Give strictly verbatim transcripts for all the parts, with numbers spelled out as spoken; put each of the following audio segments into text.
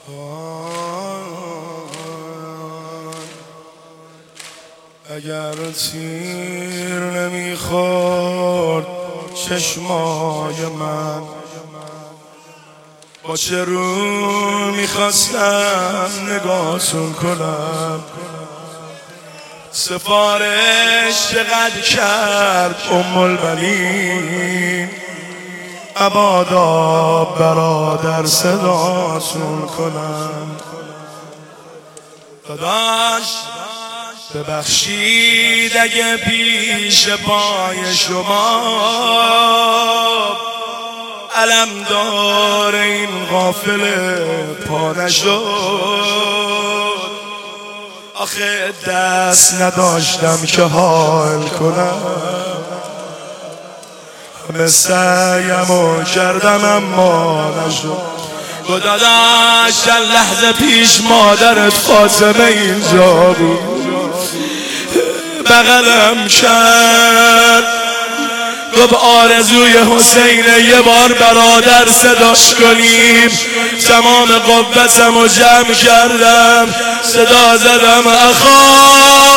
اگر تیر نمیخورد چشمای من، با چه رو میخواستم نگاهتون کنم. سفارش چقدر کرد ام البنین، ابادا برادر صداتون کنم. داداش ببخشید اگه پیش پای شما علمدار این قافله پا نشد. آخه دست نداشتم که حال کنم، همه سعیمو کردم اما نشد. گو داداش چند لحظه پیش مادرت فاطمه اینجا بود، بغلم کرد، گفت آرزوی حسینه یه بار برادر صداش کنیم. تمام قوتم رو جمع کردم، صدا زدم اخا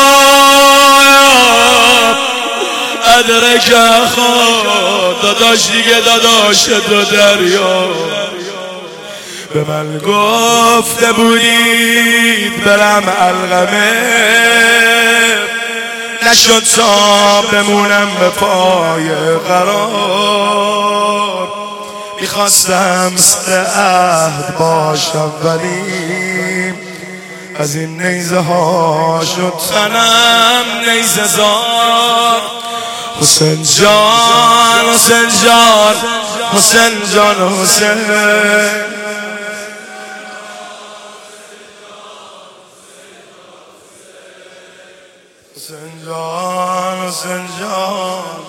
ادرک اخا. داداش دیگه داداش دو دریا به من گفته بودید برم علقمه، نشد تا بمونم به پای قرار. میخواستم سر عهد باشم ولی از این نیزه ها شد تنم نیزه زار. حسین جان حسین جان حسین جان حسین حسین جان حسین جان.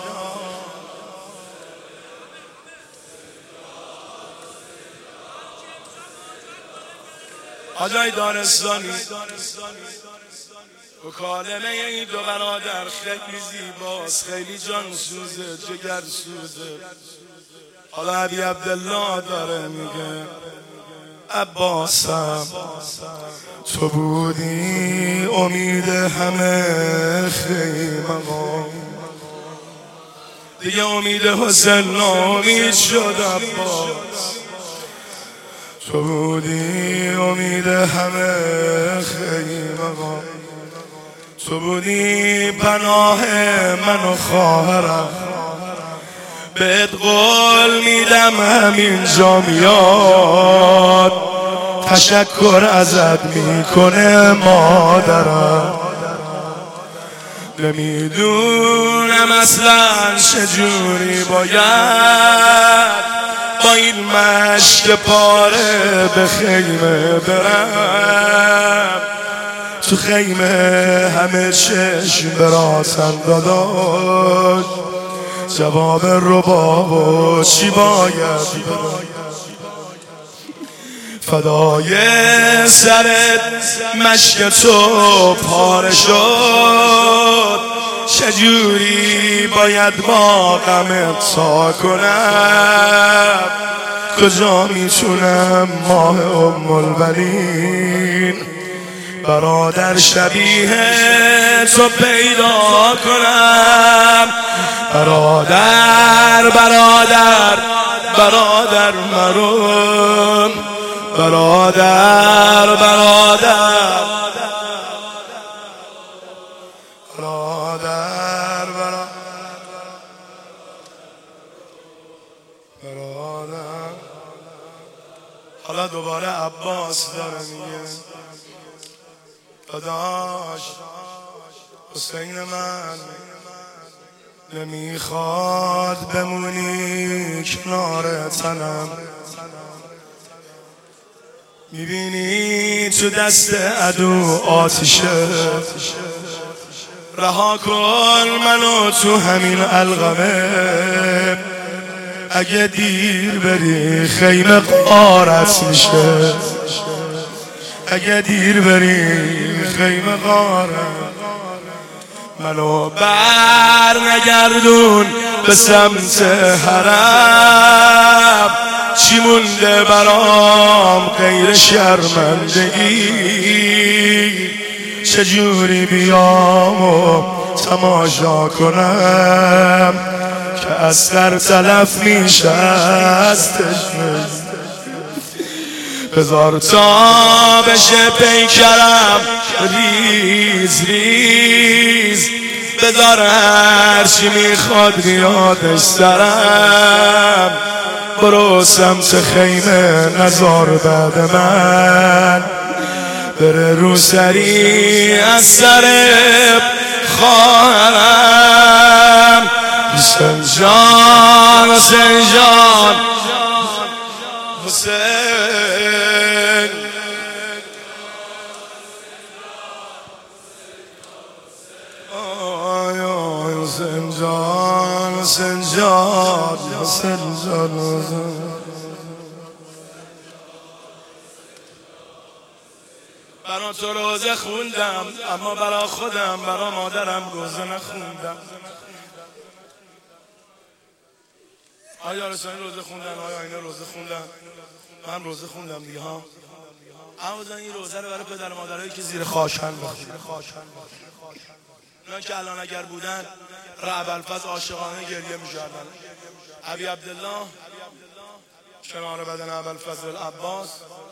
حاجای دارستانی مکالمه این دو برادر خیلی زیباست، خیلی جان سوزه، جگر سوزه. حالا عبی عبدالله داره میگه عباسم تو بودی امید همه خیمه، دیگه امید حسین ناامید شد. عباس تو بودی امید همه خیمه، تو بودی پناه من و خواهرم. بهت قول میدم همینجا میاد تشکر ازت میکنه مادرم. نمیدونم اصلا چجوری باید با این مشک پاره به خیمه برم. تو خیمه همه چشم براسن داداش، جواب رباب و چی باید فدای سرت مشک تو پاره شد. چجوری باید با غمت تا کنم، کجا میتونم ماه ام البنین برادر شبیه تو پیدا کنم. برادر برادر برادر مرون، برادر برادر برادر برادر. حالا دوباره عباس داره میگه داداش حسین من نمیخواد بمونی کنار تنم. میبینی تو دست عدو آتیشه، رها کن منو تو همین علقمه. اگه دیر بری خیمه غارت میشه، اگه دیر بری خیمه غارت. منو بر نگردون به سمت حرم، چی مونده برام غیر شرمندگی؟ چجوری بیام و تماشا کنم که اثر تلف میشه از تشنه؟ بذار تا بشه پیکرم ریز ریز، بذار هرچی میخواد بیادش سرم، برو سمت خیمه نزار بعد من بره رو سری از سر خواهرم. حسین جان حسین جان حسین حسین جان حسین جان حسین جان برا تو روزه خوندم، اما برا خودم برا مادرم روزه نخوندم. آیا رسانی روزه خوندن؟ آیا اینا روزه خوندن؟ من روزه خوندم دیگه ها. اما این روزه رو برای پدر مادرایی که زیر خاشن بخونن، اونا که الان اگر بودن رعب الفضل عاشقانه گریه می‌کردن. ابی عبدالله کنار بدن ابوالفضل العباس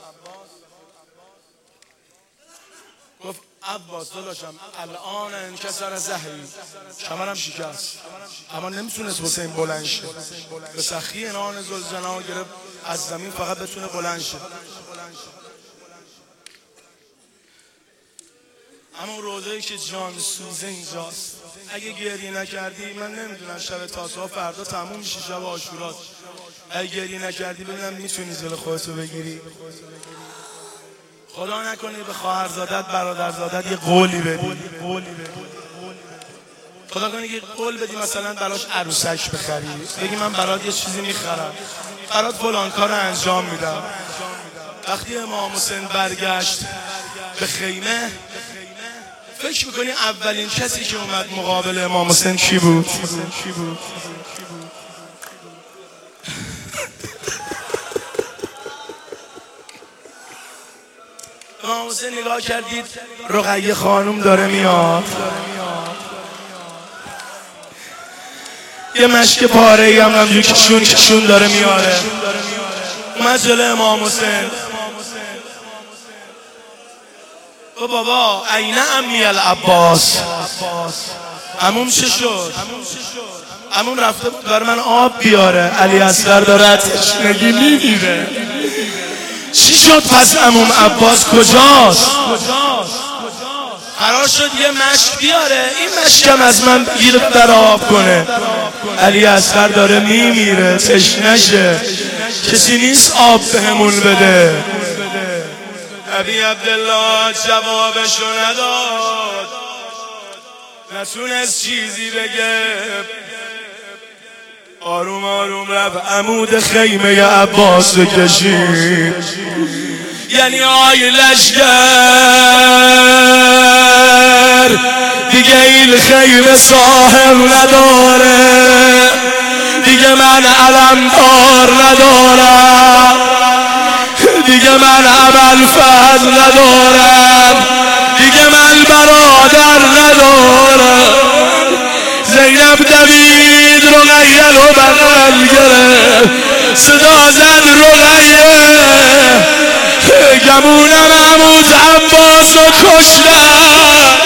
گفت عباس داداشم الان انکسر زهری، کمرم شکست، اما نمیتونست حسین بلند شه، به سختی انان ذوالجلال گرفت از زمین فقط بتونه بلند شه. اما روزه‌ای که جان سوزه اینجاست. اگه گریه نکردی من نمیدونم شب تاسوعا فردا تموم میشه، شب عاشورا. اگه گریه نکردی ببینم میتونی جلو خودتو بگیری. خدا نکنه به خواهرزادت برادرزادت یه قولی بدی، خدا کنه یه قول بدی مثلا براش عروسک بخری، بگی من برات یه چیزی میخرم، برات فلان کار انجام میدم. وقتی امام حسین برگشت به خیمه فکر میکنی اولین کسی که اومد مقابل امام حسین کی بود؟ امام حسین نگاه کردید رقیه خانوم داره میاد، یه مشک پاره ای هم همجور کشون کشون داره میاره. اومد جلو امام حسین و بابا عین امی العباس، عموم چه شد؟ عموم رفته بود بر من آب بیاره، علی اصغر داره تشنگی میمیره. چی شد پس عموم عباس کجاست؟ قرار شد یه مشک بیاره، این مشکم از من بگیره در آب کنه. علی اصغر داره میمیره، تشنشه، کسی نیست آب بهمون بده. ابی عبدالله جوابشو نداد، نتونست چیزی بگه، آروم آروم رفت عمود خیمه عباس کشید. یعنی آی لشگر دیگه این خیمه صاحب نداره، دیگه من علمدار ندارم، دیگه من ابوالفضل ندارم، دیگه من برادر ندارم. زینب دوید رقیه رو بغل گرفت، صدا زد رقیه گمونم عمود عباس رو کشتم.